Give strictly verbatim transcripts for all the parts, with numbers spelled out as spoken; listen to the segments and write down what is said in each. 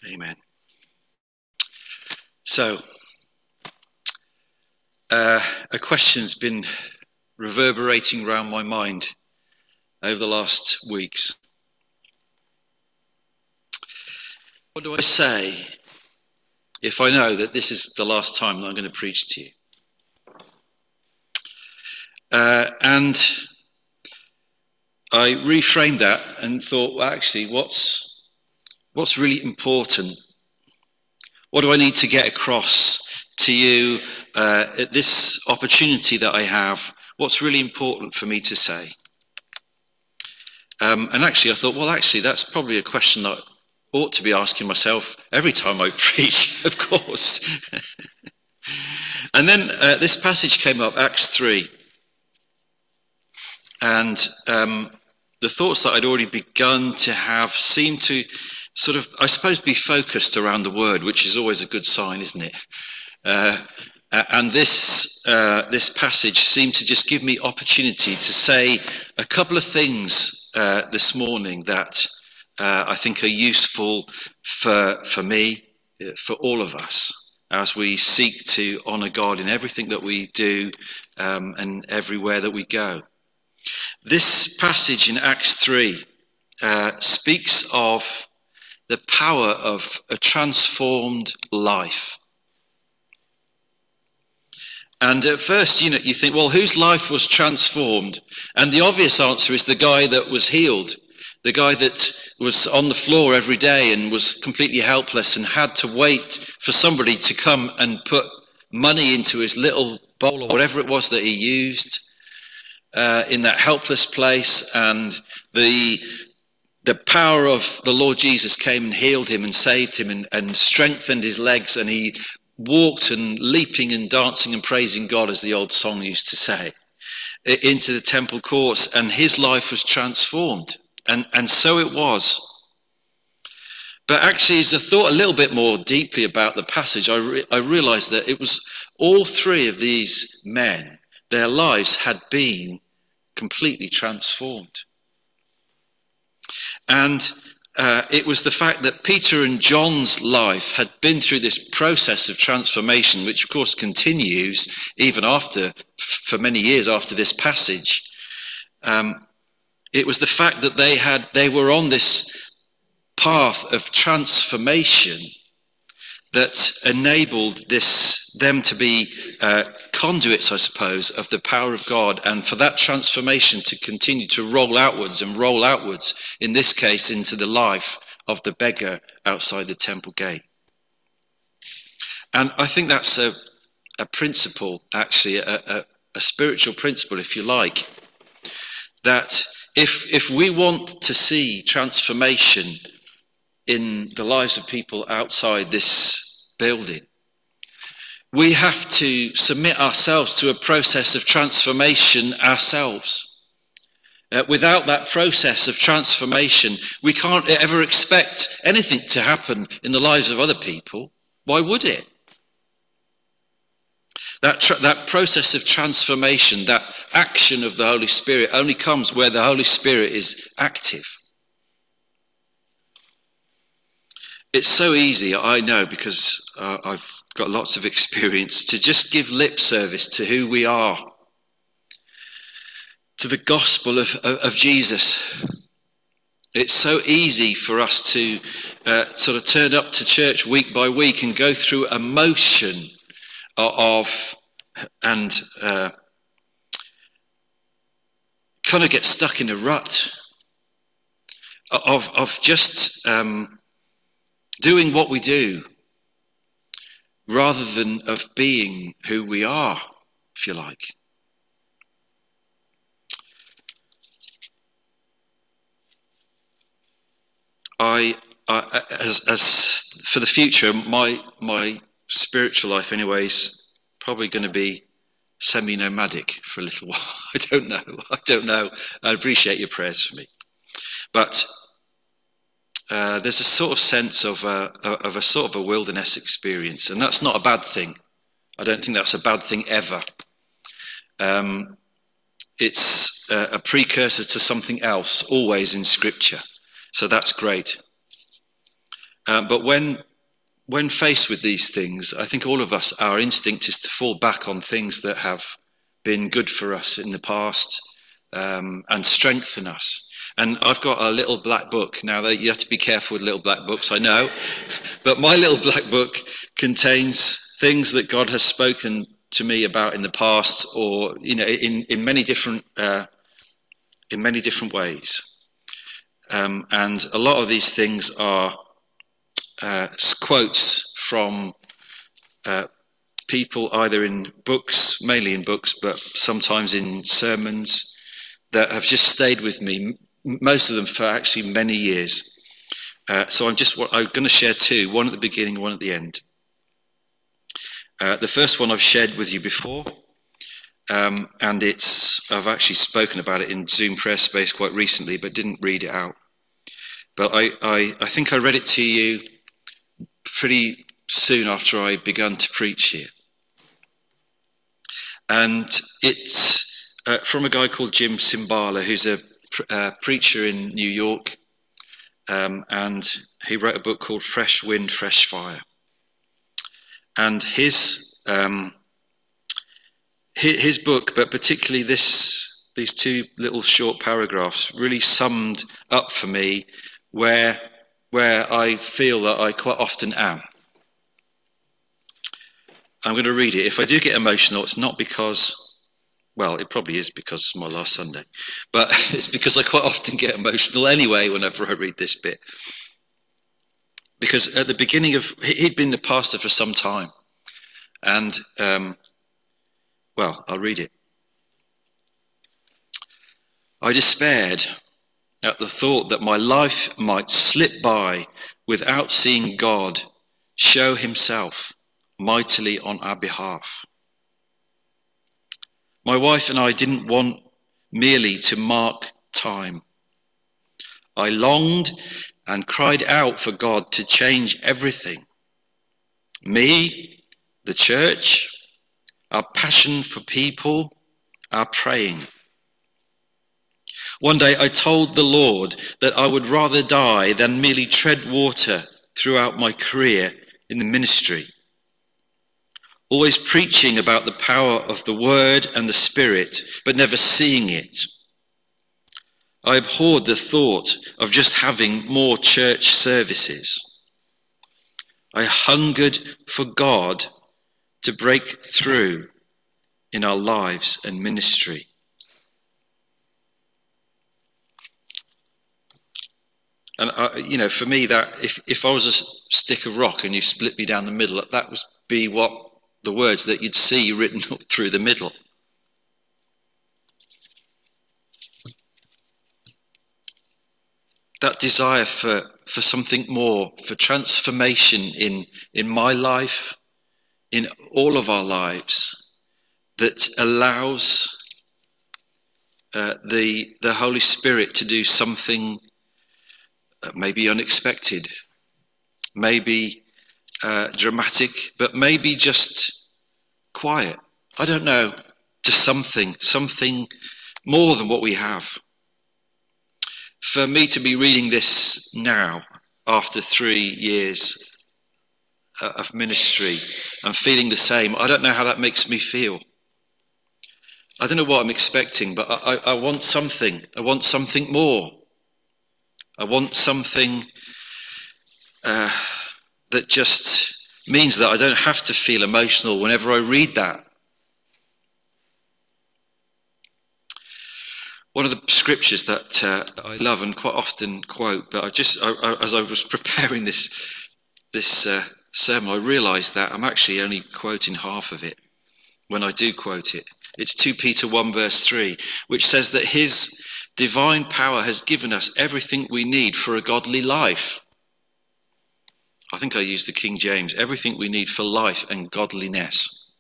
Amen. So, uh, a question's been reverberating around my mind over the last weeks. What do I say if I know that this is the last time that I'm going to preach to you? Uh, and I reframed that and thought, well, actually, what's what's really important? What do I need to get across to you uh, at this opportunity that I have? What's really important for me to say? Um, and actually, I thought, well, actually, that's probably a question that I ought to be asking myself every time I preach, of course. And then uh, this passage came up, Acts three. And um, the thoughts that I'd already begun to have seemed to sort of, I suppose, be focused around the word, which is always a good sign, isn't it? Uh, and this uh, this passage seemed to just give me opportunity to say a couple of things uh, this morning that uh, I think are useful for for me, for all of us, as we seek to honour God in everything that we do um, and everywhere that we go. This passage in Acts three uh, speaks of the power of a transformed life. And at first, you know, you think, well, whose life was transformed? And the obvious answer is the guy that was healed, the guy that was on the floor every day and was completely helpless and had to wait for somebody to come and put money into his little bowl or whatever it was that he used. Uh, in that helpless place, and the the power of the Lord Jesus came and healed him and saved him and, and strengthened his legs, and he walked and leaping and dancing and praising God, as the old song used to say, into the temple courts, and his life was transformed, and and so it was. But actually, as I thought a little bit more deeply about the passage, I re- I realized that it was all three of these men. Their lives had been completely transformed. And uh, it was the fact that Peter and John's life had been through this process of transformation, which of course continues even after, for many years after this passage. Um, it was the fact that they had, they were on this path of transformation that enabled this them to be uh, conduits, I suppose, of the power of God, and for that transformation to continue to roll outwards and roll outwards, in this case, into the life of the beggar outside the temple gate. And I think that's a, a principle, actually, a, a, a spiritual principle, if you like, that if if we want to see transformation in the lives of people outside this building, we have to submit ourselves to a process of transformation ourselves. Uh, without that process of transformation, we can't ever expect anything to happen in the lives of other people. Why would it? That tr- that process of transformation, that action of the Holy Spirit, only comes where the Holy Spirit is active. It's so easy, I know, because uh, I've got lots of experience, to just give lip service to who we are, to the gospel of, of, of Jesus. It's so easy for us to uh, sort of turn up to church week by week and go through a motion of, and uh, kind of get stuck in a rut of, of just... Um, doing what we do, rather than of being who we are, if you like. I, I as, as for the future, my my spiritual life, anyways, probably going to be semi-nomadic for a little while. I don't know. I don't know. I appreciate your prayers for me, but. Uh, there's a sort of sense of a, of a sort of a wilderness experience, and that's not a bad thing. I don't think that's a bad thing ever. Um, it's a, a precursor to something else, always in Scripture, so that's great. Uh, but when when faced with these things, I think all of us, our instinct is to fall back on things that have been good for us in the past, um, and strengthen us. And I've got a little black book. Now, you have to be careful with little black books, I know. But my little black book contains things that God has spoken to me about in the past, or, you know, in, in many different uh, in many different ways. Um, and a lot of these things are uh, quotes from uh, people either in books, mainly in books, but sometimes in sermons, that have just stayed with me, most of them for actually many years. Uh, so I'm just I'm going to share two, one at the beginning, one at the end. Uh, the first one I've shared with you before, um, and it's I've actually spoken about it in Zoom prayer space quite recently, but didn't read it out. But I, I, I think I read it to you pretty soon after I began to preach here. And it's uh, from a guy called Jim Cymbala, who's a uh, preacher in New York. Um, and he wrote a book called Fresh Wind, Fresh Fire. And his, um, his, his book, but particularly this, these two little short paragraphs, really summed up for me where, where I feel that I quite often am. I'm going to read it. If I do get emotional, it's not because, well, it probably is because it's my last Sunday, but it's because I quite often get emotional anyway whenever I read this bit. Because at the beginning of, he'd been the pastor for some time, and, um, well, I'll read it. I despaired at the thought that my life might slip by without seeing God show himself mightily on our behalf. My wife and I didn't want merely to mark time. I longed and cried out for God to change everything. Me, the church, our passion for people, our praying. One day I told the Lord that I would rather die than merely tread water throughout my career in the ministry. Always preaching about the power of the word and the spirit, but never seeing it. I abhorred the thought of just having more church services. I hungered for God to break through in our lives and ministry. And, I, you know, for me, that if, if I was a stick of rock and you split me down the middle, that would be what the words that you'd see written up through the middle. That desire for, for something more, for transformation in, in my life, in all of our lives, that allows uh, the, the Holy Spirit to do something uh, maybe unexpected, maybe uh, dramatic, but maybe just quiet. I don't know, just something, something more than what we have. For me to be reading this now, after three years of ministry, and feeling the same, I don't know how that makes me feel. I don't know what I'm expecting, but I, I want something. I want something more. I want something uh, that just means that I don't have to feel emotional whenever I read that. One of the scriptures that uh, I love and quite often quote, but I just, I, I, as I was preparing this this uh, sermon, I realised that I'm actually only quoting half of it when I do quote it. It's Second Peter one verse three, which says that his divine power has given us everything we need for a godly life. I think I used the King James, everything we need for life and godliness.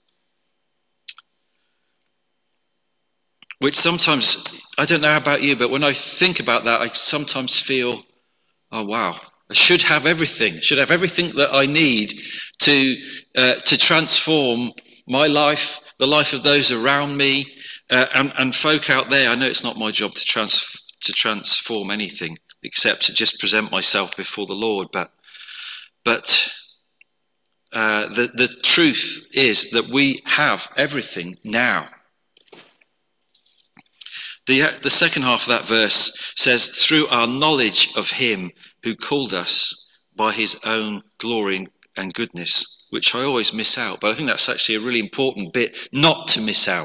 Which sometimes, I don't know about you, but when I think about that, I sometimes feel, oh wow, I should have everything. I should have everything that I need to uh, to transform my life, the life of those around me, uh, and, and folk out there. I know it's not my job to trans to transform anything, except to just present myself before the Lord, but But uh, the, the truth is that we have everything now. The, the second half of that verse says, through our knowledge of him who called us by his own glory and goodness, which I always miss out. But I think that's actually a really important bit not to miss out.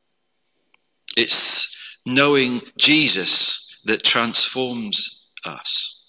It's knowing Jesus that transforms us.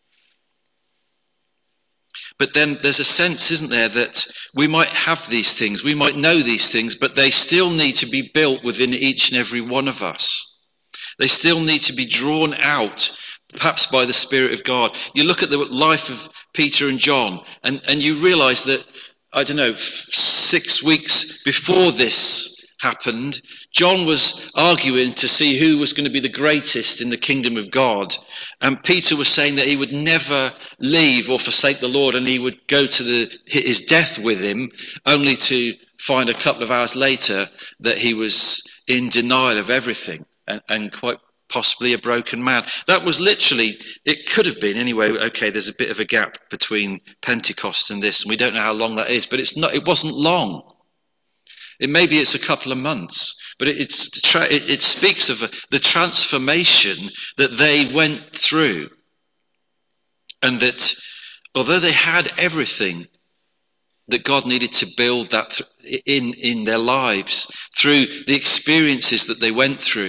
But then there's a sense, isn't there, that we might have these things, we might know these things, but they still need to be built within each and every one of us. They still need to be drawn out, perhaps by the Spirit of God. You look at the life of Peter and John, and, and you realize that, I don't know, six weeks before this happened, John was arguing to see who was going to be the greatest in the kingdom of God. And Peter was saying that he would never leave or forsake the Lord, and he would go to the, his death with him, only to find a couple of hours later that he was in denial of everything. And, and quite possibly a broken man. That was literally, it could have been anyway, okay, there's a bit of a gap between Pentecost and this, and we don't know how long that is, but it's not. It wasn't long. It maybe it's a couple of months, but it, it's, it, it speaks of the transformation that they went through, and that although they had everything, that God needed to build that in, in their lives through the experiences that they went through.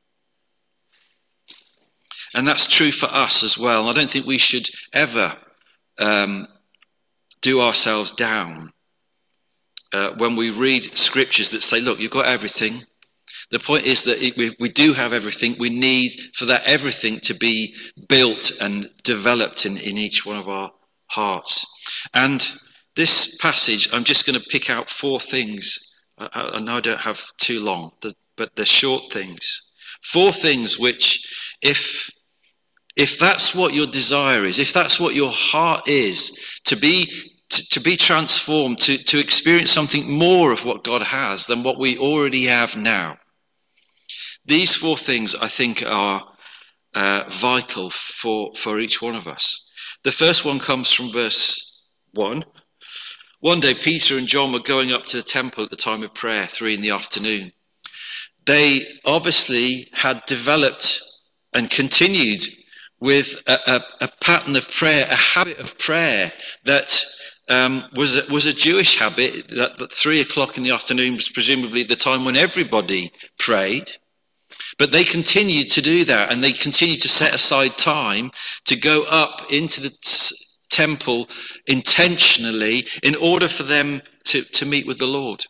And that's true for us as well. I don't think we should ever um, do ourselves down uh, when we read scriptures that say, look, you've got everything. The point is that it, we, we do have everything. We need for that everything to be built and developed in, in each one of our hearts. And this passage, I'm just going to pick out four things. I, I know I don't have too long, but they're short things. Four things which, if... If that's what your desire is, if that's what your heart is, to be to, to be transformed, to, to experience something more of what God has than what we already have now. These four things, I think, are uh, vital for, for each one of us. The first one comes from verse one. One day, Peter and John were going up to the temple at the time of prayer, three in the afternoon. They obviously had developed and continued with a, a, a pattern of prayer, a habit of prayer that um, was, a, was a Jewish habit, that, that three o'clock in the afternoon was presumably the time when everybody prayed. But they continued to do that, and they continued to set aside time to go up into the t- temple intentionally in order for them to, to meet with the Lord.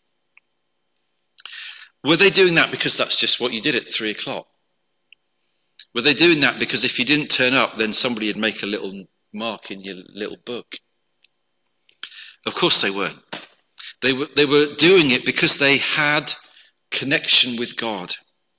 Were they doing that because that's just what you did at three o'clock? Were they doing that because if you didn't turn up, then somebody would make a little mark in your little book? Of course they weren't. They were, they were doing it because they had connection with God.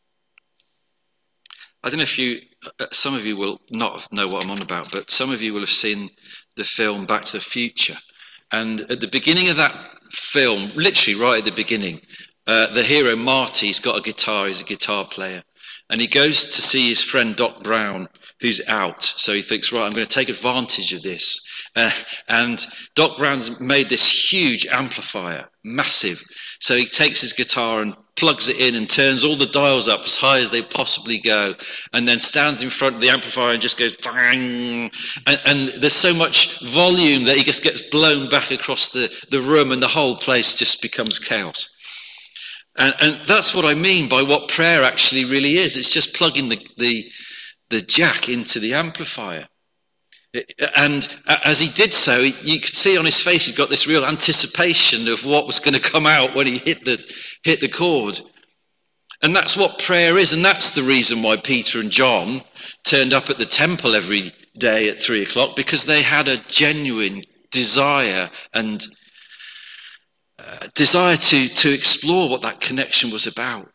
I don't know if you, some of you will not know what I'm on about, but some of you will have seen the film Back to the Future. And at the beginning of that film, literally right at the beginning, uh, the hero Marty's got a guitar, he's a guitar player. And he goes to see his friend Doc Brown, who's out. So he thinks, right, I'm going to take advantage of this. Uh, and Doc Brown's made this huge amplifier, massive. So he takes his guitar and plugs it in and turns all the dials up as high as they possibly go, and then stands in front of the amplifier and just goes bang. And, and there's so much volume that he just gets blown back across the, the room, and the whole place just becomes chaos. And, and that's what I mean by what prayer actually really is. It's just plugging the, the, the jack into the amplifier. It, and as he did so, you could see on his face, he'd got this real anticipation of what was going to come out when he hit the, hit the chord. And that's what prayer is. And that's the reason why Peter and John turned up at the temple every day at three o'clock, because they had a genuine desire and Uh, desire to, to explore what that connection was about.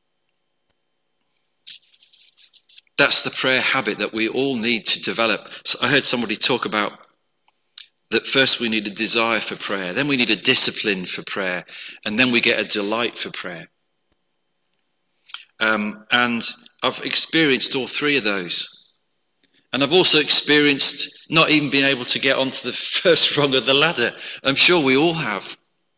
That's the prayer habit that we all need to develop. So I heard somebody talk about that first we need a desire for prayer, then we need a discipline for prayer, and then we get a delight for prayer. Um, and I've experienced all three of those. And I've also experienced not even being able to get onto the first rung of the ladder. I'm sure we all have.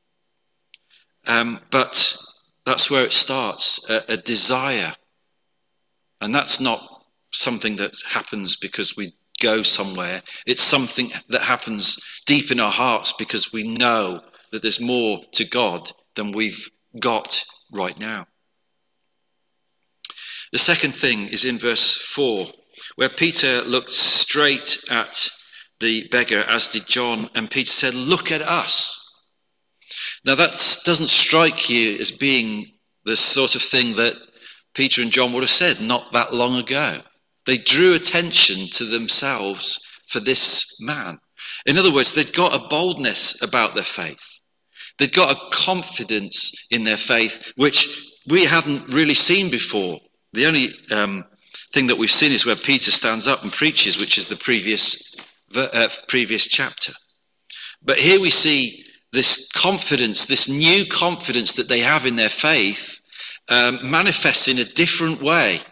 Um, but that's where it starts, a, a desire. And that's not something that happens because we go somewhere. It's something that happens deep in our hearts because we know that there's more to God than we've got right now. The second thing is in verse four, where Peter looked straight at the beggar, as did John, and Peter said, "Look at us." Now that doesn't strike you as being the sort of thing that Peter and John would have said not that long ago. They drew attention to themselves for this man. In other words, they'd got a boldness about their faith. They'd got a confidence in their faith, which we hadn't really seen before. The only um, thing that we've seen is where Peter stands up and preaches, which is the previous uh, previous chapter. But here we see this confidence, this new confidence that they have in their faith, um, manifests in a different way.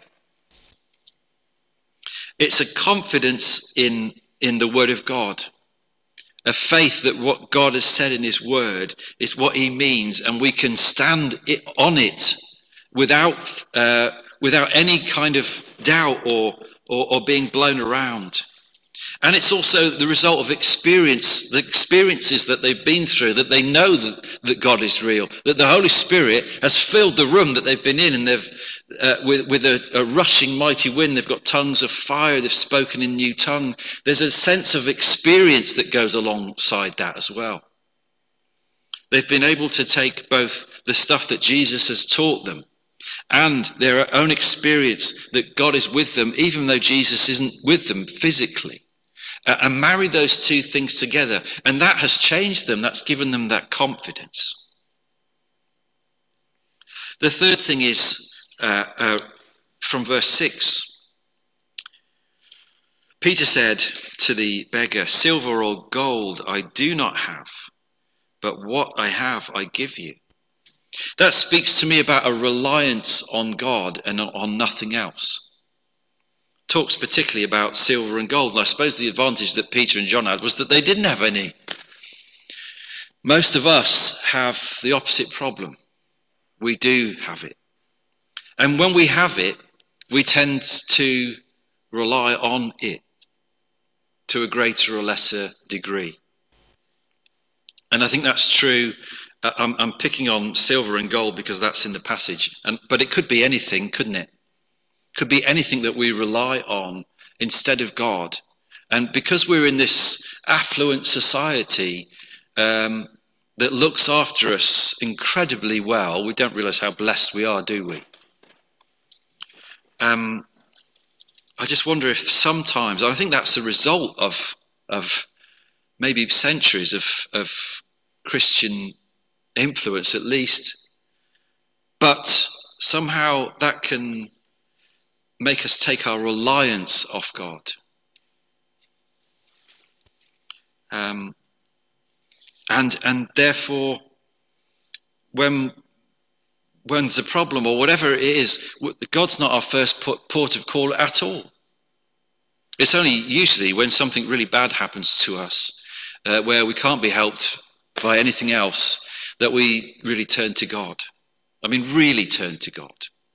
It's a confidence in, in the Word of God. A faith that what God has said in his Word is what he means, and we can stand it, on it without uh, without any kind of doubt or, or or being blown around. And it's also the result of experience, the experiences that they've been through, that they know that, that God is real, that the Holy Spirit has filled the room that they've been in, and they've, uh, with, with a, a rushing mighty wind, they've got tongues of fire, they've spoken in new tongue. There's a sense of experience that goes alongside that as well. They've been able to take both the stuff that Jesus has taught them and their own experience that God is with them, even though Jesus isn't with them physically. Uh, and marry those two things together. And that has changed them. That's given them that confidence. The third thing is uh, uh, from verse six. Peter said to the beggar, "Silver or gold I do not have, but what I have I give you." That speaks to me about a reliance on God and on nothing else. Talks particularly about silver and gold. And I suppose the advantage that Peter and John had was that they didn't have any. Most of us have the opposite problem. We do have it. And when we have it, we tend to rely on it to a greater or lesser degree. And I think that's true. I'm, I'm picking on silver and gold because that's in the passage. And, but it could be anything, couldn't it? Could be anything that we rely on instead of God. And because we're in this affluent society um, that looks after us incredibly well, we don't realize how blessed we are, do we? Um, I just wonder if sometimes, I think that's the result of, of maybe centuries of, of Christian influence at least, but somehow that can make us take our reliance off God. Um, and and therefore, when, when there's a problem or whatever it is, God's not our first port of call at all. It's only usually when something really bad happens to us, uh, where we can't be helped by anything else, that we really turn to God. I mean, really turn to God.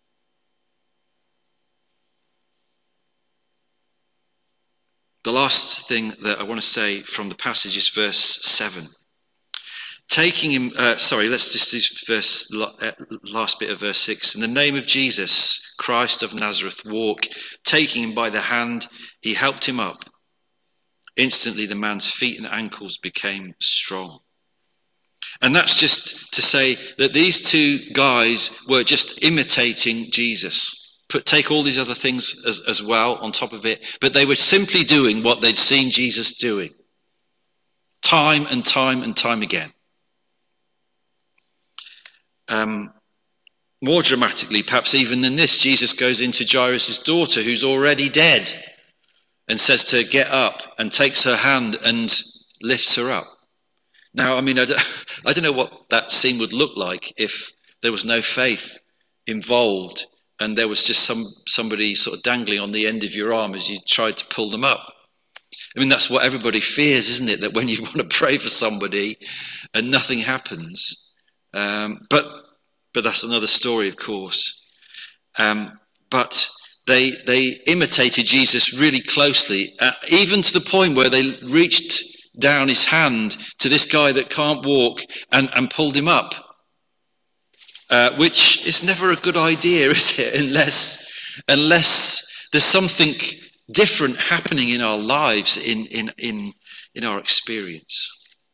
The last thing that I want to say from the passage is verse seven. Taking him, uh, sorry, let's just do verse, uh, last bit of verse six. In the name of Jesus, Christ of Nazareth, walk. Taking him by the hand, he helped him up. Instantly the man's feet and ankles became strong. And that's just to say that these two guys were just imitating Jesus. Put, take all these other things as, as well on top of it, but they were simply doing what they'd seen Jesus doing time and time and time again. Um, more dramatically, perhaps even than this, Jesus goes into Jairus' daughter, who's already dead, and says to her, "Get up," and takes her hand and lifts her up. Now, I mean, I don't, I don't know what that scene would look like if there was no faith involved and there was just some somebody sort of dangling on the end of your arm as you tried to pull them up. I mean, that's what everybody fears, isn't it? That when you want to pray for somebody and nothing happens. Um, but but that's another story, of course. Um, but they they imitated Jesus really closely, uh, even to the point where they reached down his hand to this guy that can't walk and, and pulled him up. Uh, which is never a good idea, is it? Unless, unless there's something different happening in our lives, in, in, in, in our experience.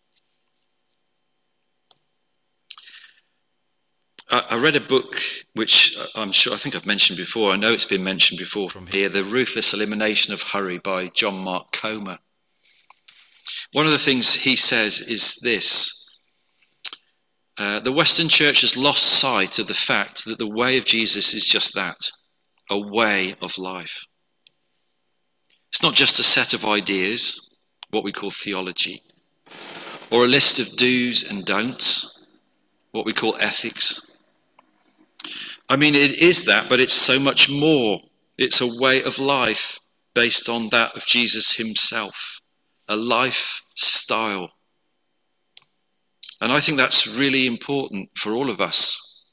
I, I read a book, which I'm sure, I think I've mentioned before. I know it's been mentioned before from here, The Ruthless Elimination of Hurry by John Mark Comer. One of the things he says is this. Uh, the Western Church has lost sight of the fact that the way of Jesus is just that, a way of life. It's not just a set of ideas, what we call theology, or a list of do's and don'ts, what we call ethics. I mean, it is that, but it's so much more. It's a way of life based on that of Jesus himself, a lifestyle. And I think that's really important for all of us.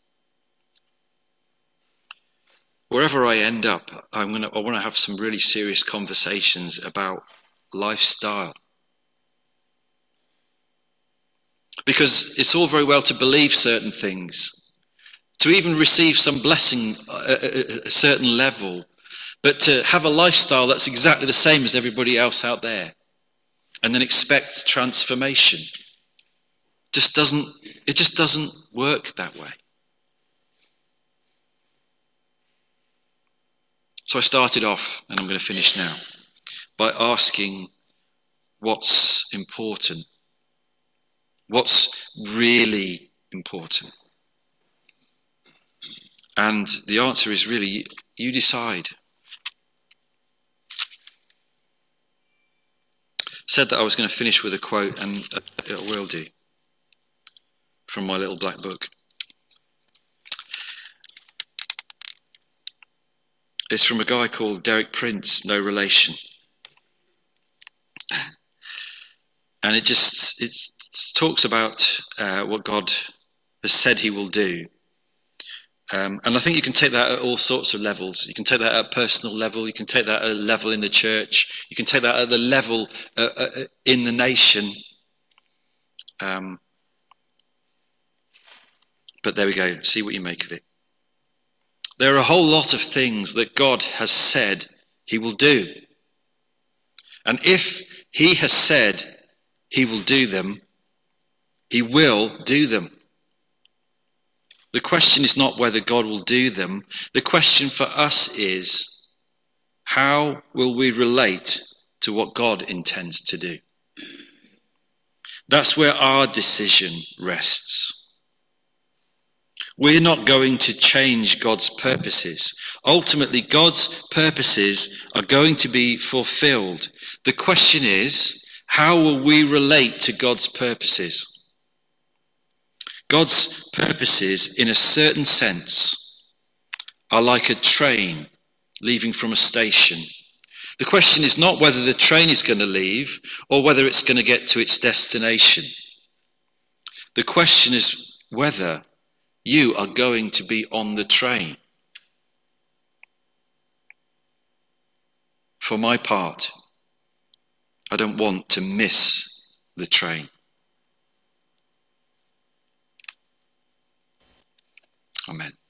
Wherever I end up, I'm gonna, I want to have some really serious conversations about lifestyle. Because it's all very well to believe certain things, to even receive some blessing at a certain level, but to have a lifestyle that's exactly the same as everybody else out there, and then expect transformation. Just doesn't, it just doesn't work that way. So I started off, and I'm going to finish now, by asking what's important. What's really important? And the answer is really, you decide. Said that I was going to finish with a quote, and it will do, from my little black book. It's from a guy called Derek Prince, no relation. And it just it talks about uh, what God has said he will do. Um, and I think you can take that at all sorts of levels. You can take that at a personal level. You can take that at a level in the church. You can take that at the level uh, uh, in the nation. Um, but there we go. See what you make of it. There are a whole lot of things that God has said he will do. And if he has said he will do them, he will do them. The question is not whether God will do them. The question for us is, how will we relate to what God intends to do? That's where our decision rests. We're not going to change God's purposes. Ultimately, God's purposes are going to be fulfilled. The question is, how will we relate to God's purposes? God's purposes, in a certain sense, are like a train leaving from a station. The question is not whether the train is going to leave or whether it's going to get to its destination. The question is whether you are going to be on the train. For my part, I don't want to miss the train. Amen.